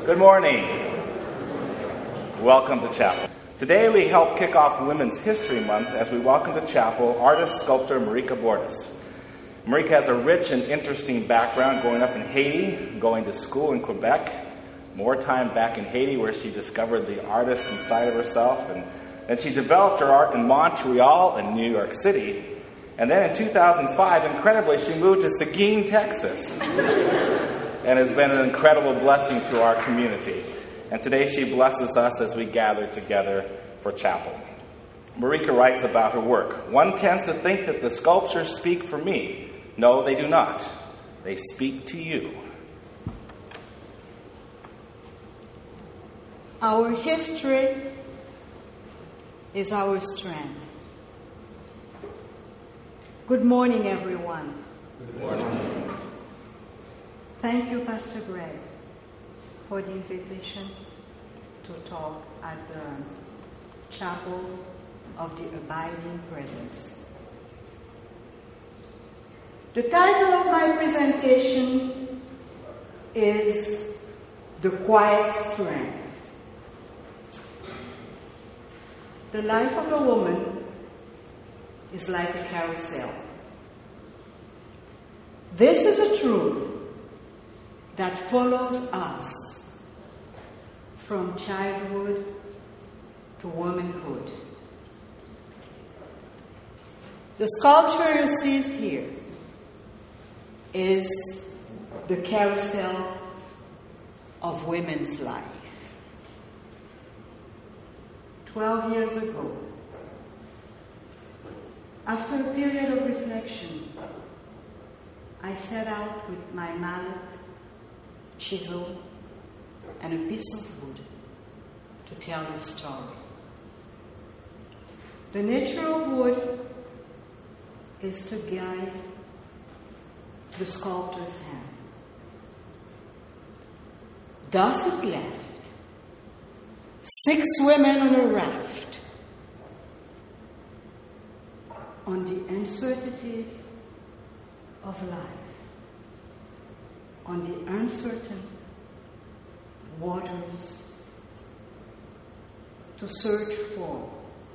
Good morning. Welcome to chapel. Today we help kick off Women's History Month as we welcome to chapel artist-sculptor Marika Bordas. Marika has a rich and interesting background growing up in Haiti, going to school in Quebec, more time back in Haiti where she discovered the artist inside of herself, and she developed her art in Montreal and New York City. And then in 2005, incredibly, she moved to Seguin, Texas, and has been an incredible blessing to our community. And today she blesses us as we gather together for chapel. Marika writes about her work. One tends to think that the sculptures speak for me. No, they do not. They speak to you. Our history is our strength. Good morning, everyone. Good morning. Thank you, Pastor Greg, for the invitation to talk at the Chapel of the Abiding Presence. The title of my presentation is The Quiet Strength. The life of a woman is like a carousel. This is a truth that follows us from childhood to womanhood. The sculpture you see here is the carousel of women's life. 12 years ago, after a period of reflection, I set out with my mallet, chisel, and a piece of wood to tell the story. The nature of wood is to guide the sculptor's hand. Thus it left 6 women on a raft on the uncertainties of life, on the uncertain waters, to search for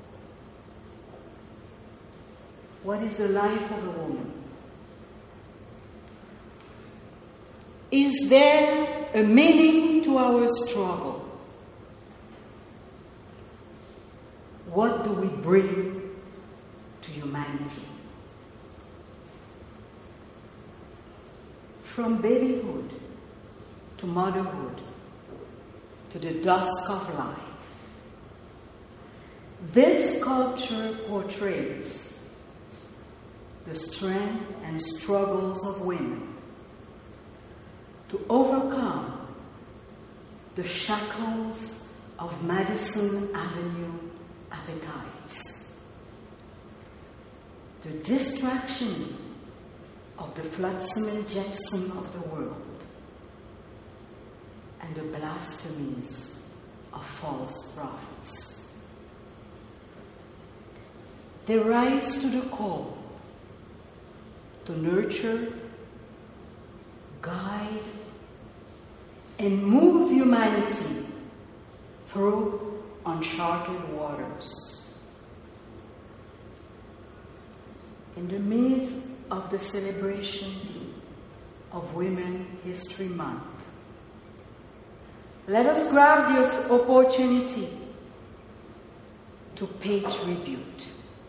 what is the life of a woman. Is there a meaning to our struggle? What do we bring to humanity? From babyhood to motherhood to the dusk of life, this sculpture portrays the strength and struggles of women to overcome the shackles of Madison Avenue appetites, the distraction of the flotsam and jetsam of the world, and the blasphemies of false prophets. They rise to the call to nurture, guide, and move humanity through uncharted waters. In the midst of the celebration of Women's History Month, let us grab this opportunity to pay tribute.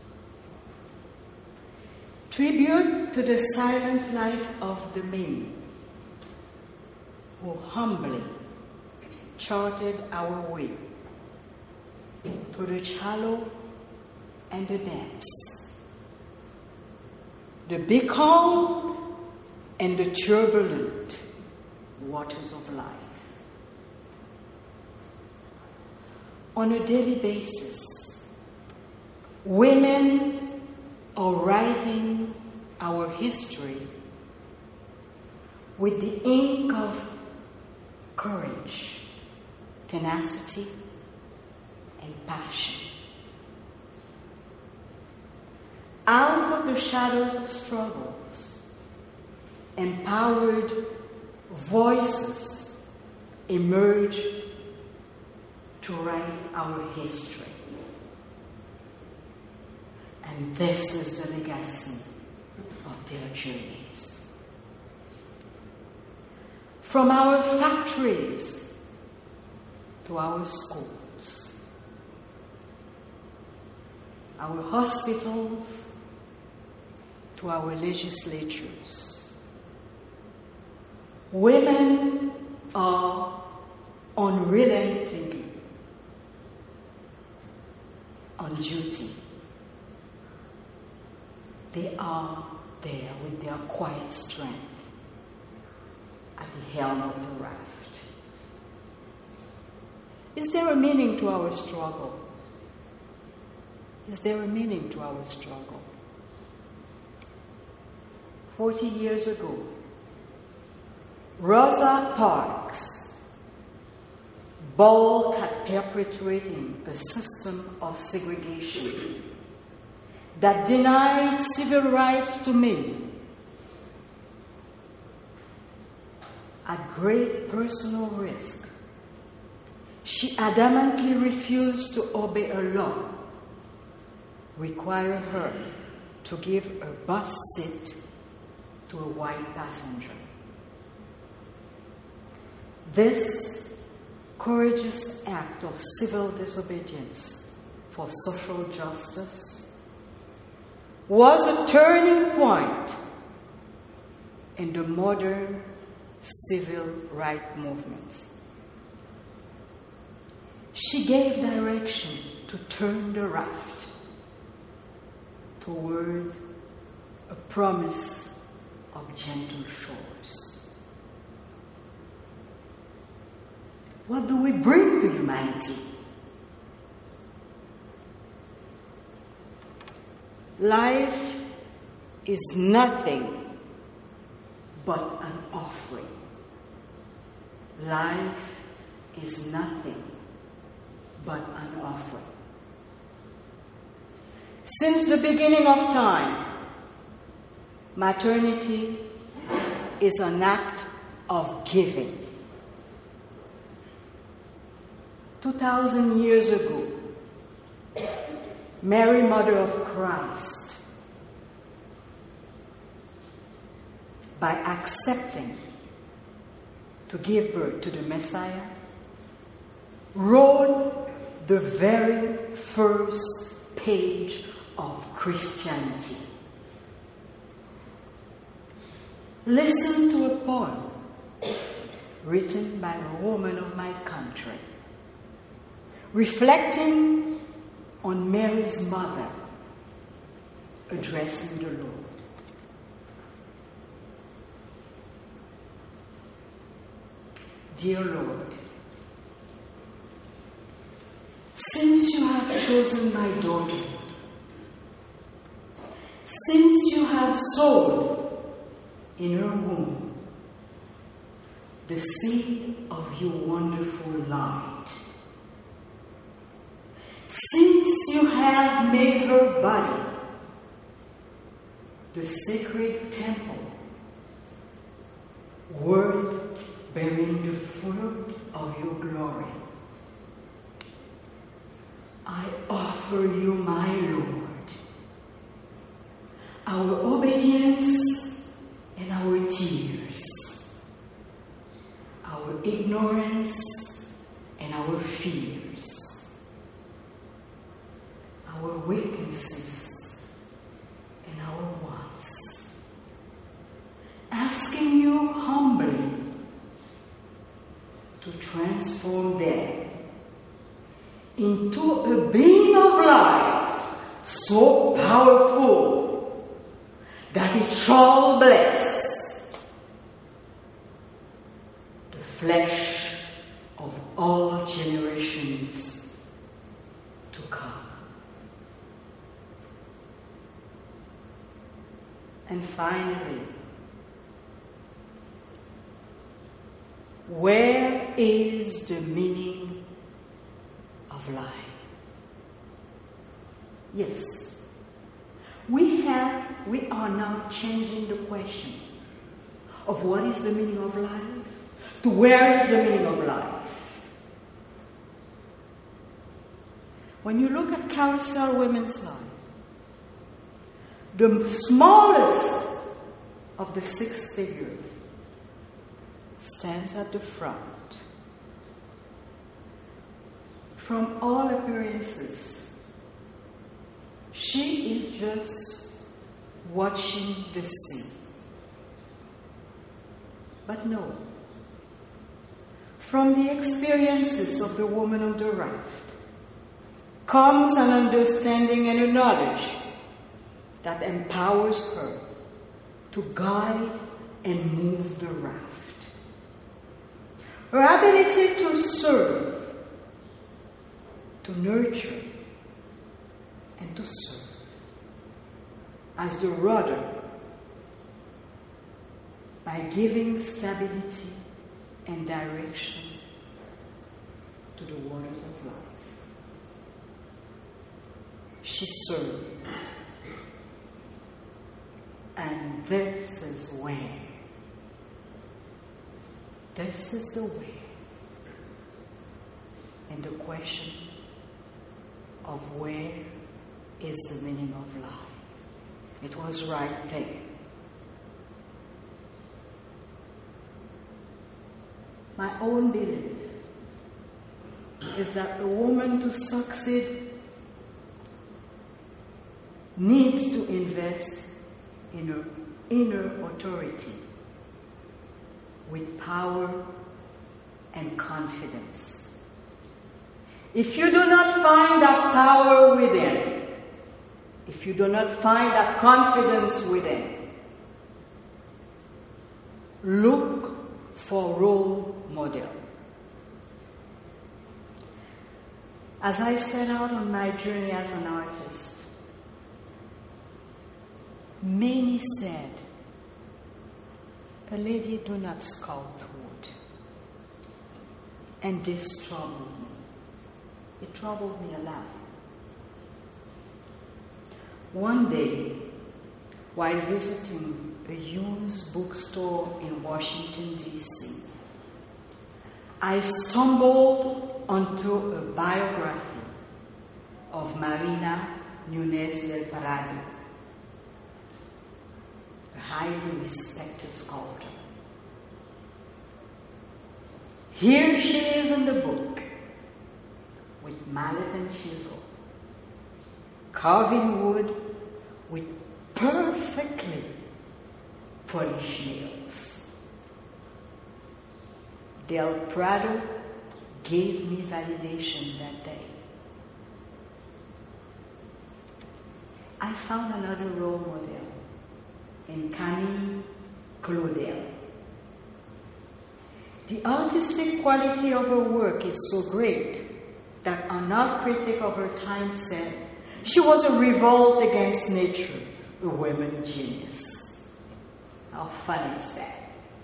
Tribute to the silent life of the men who humbly charted our way through the shallow and the depths, the becalmed and the turbulent waters of life. On a daily basis, women are writing our history with the ink of courage, tenacity, and passion. Out of the shadows of struggles, empowered voices emerge to write our history. And this is the legacy of their journeys. From our factories to our schools, our hospitals to our legislatures, women are unrelentingly on duty. They are there with their quiet strength at the helm of the raft. Is there a meaning to our struggle? Is there a meaning to our struggle? 40 years ago, Rosa Parks balked at perpetuating a system of segregation that denied civil rights to men. At great personal risk, she adamantly refused to obey a law requiring her to give a bus seat to a white passenger. This courageous act of civil disobedience for social justice was a turning point in the modern civil rights movement. She gave direction to turn the raft toward a promise of gentle shores. What do we bring to humanity? Life is nothing but an offering. Life is nothing but an offering. Since the beginning of time, maternity is an act of giving. 2,000 years ago, Mary, Mother of Christ, by accepting to give birth to the Messiah, wrote the very first page of Christianity. Listen to a poem written by a woman of my country, reflecting on Mary's mother addressing the Lord. Dear Lord, since you have chosen my daughter, since you have sown in her womb the seed of your wonderful light, since you have made her body the sacred temple worth bearing the fruit of your glory, I offer you, my Lord, our obedience and our tears, our ignorance and our fears, our weaknesses and our wants, asking you humbly to transform them into a being of light so powerful that it shall bless the flesh of all generations to come. And finally, where is the meaning of life? Yes, we are now changing the question of what is the meaning of life to where is the meaning of life. When you look at Carousel Women's Life, the smallest of the 6 figures stands at the front. From all appearances, she is just watching the sea. But no. From the experiences of the woman on the raft comes an understanding and a knowledge that empowers her to guide and move the raft. Her ability to serve, to nurture, and to serve as the rudder by giving stability and direction to the waters of life. She serves. And this is where. This is the way. And the question of where is the meaning of life? It was right there. My own belief is that a woman to succeed needs to invest in her inner authority with power and confidence. If you do not find that power within, if you do not find that confidence within, look for role model. As I set out on my journey as an artist, many said, "A lady do not sculpt wood." And this troubled me. It troubled me a lot. One day, while visiting a used bookstore in Washington, D.C., I stumbled onto a biography of Marina Nunes del Prado, a highly respected sculptor. Here she is in the book, with mallet and chisel, carving wood with perfectly polished nails. Del Prado gave me validation that day. I found another role model in Camille Claudel. The artistic quality of her work is so great that an art critic of her time said she was a revolt against nature, a women genius. How funny is that?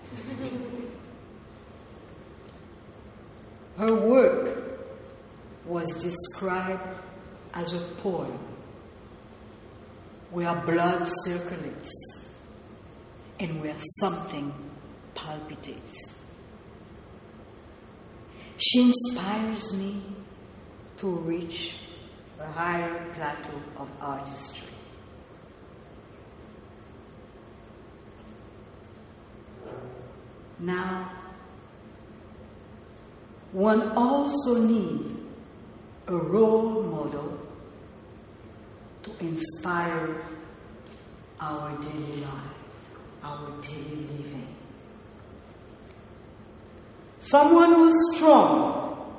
Her work was described as a poem where blood circulates and where something palpitates. She inspires me to reach a higher plateau of artistry. Now, one also needs a role model to inspire our daily lives, our daily living. Someone who's strong,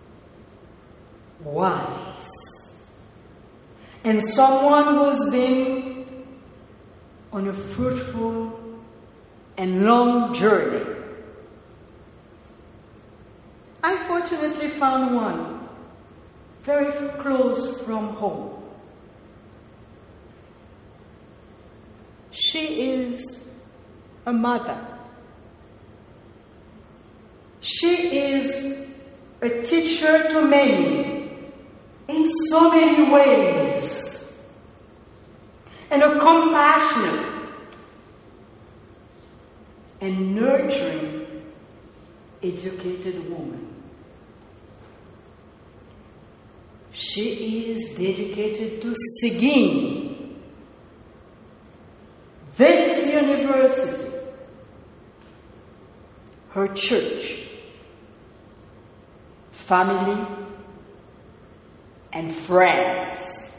wise, and someone who's been on a fruitful and long journey. I fortunately found one very close from home. She is a mother. She is a teacher to many in so many ways, and a compassionate and nurturing educated woman. She is dedicated to Seguin, this university, her church, family, and friends.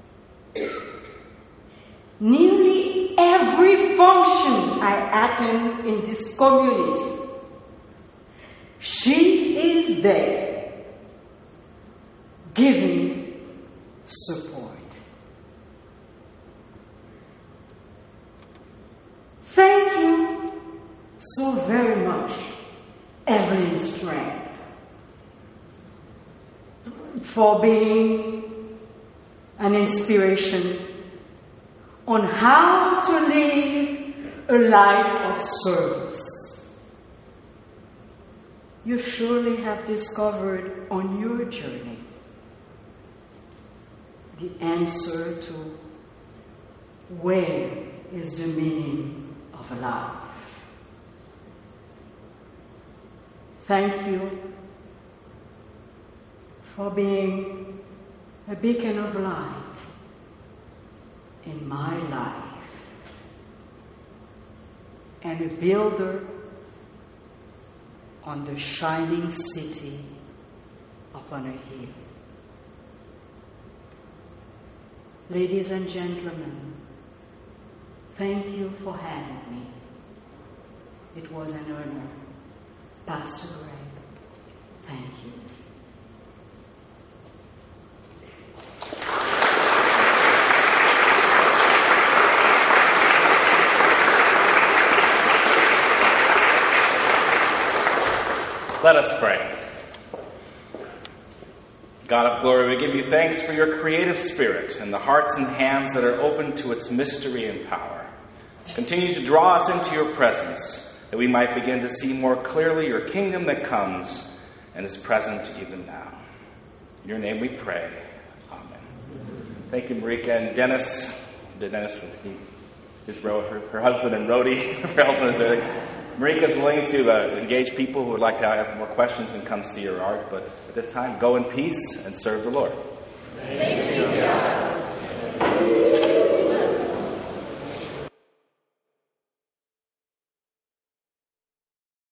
Nearly every function I attend in this community, she is there, giving support. Thank you so very much, Evelyn Strand, for being an inspiration on how to live a life of service. You surely have discovered on your journey the answer to where is the meaning of life. Thank you for being a beacon of light in my life and a builder on the shining city upon a hill. Ladies and gentlemen, thank you for having me. It was an honor. Pastor Greg, thank you. Let us pray. God of glory, we give you thanks for your creative spirit and the hearts and hands that are open to its mystery and power. Continue to draw us into your presence, that we might begin to see more clearly your kingdom that comes and is present even now. In your name we pray. Amen. Thank you, Marika and Dennis. Dennis, her husband and Rhodey, for helping us there. Marika is willing to engage people who would like to have more questions and come see your art, but at this time, go in peace and serve the Lord. Thank you, God.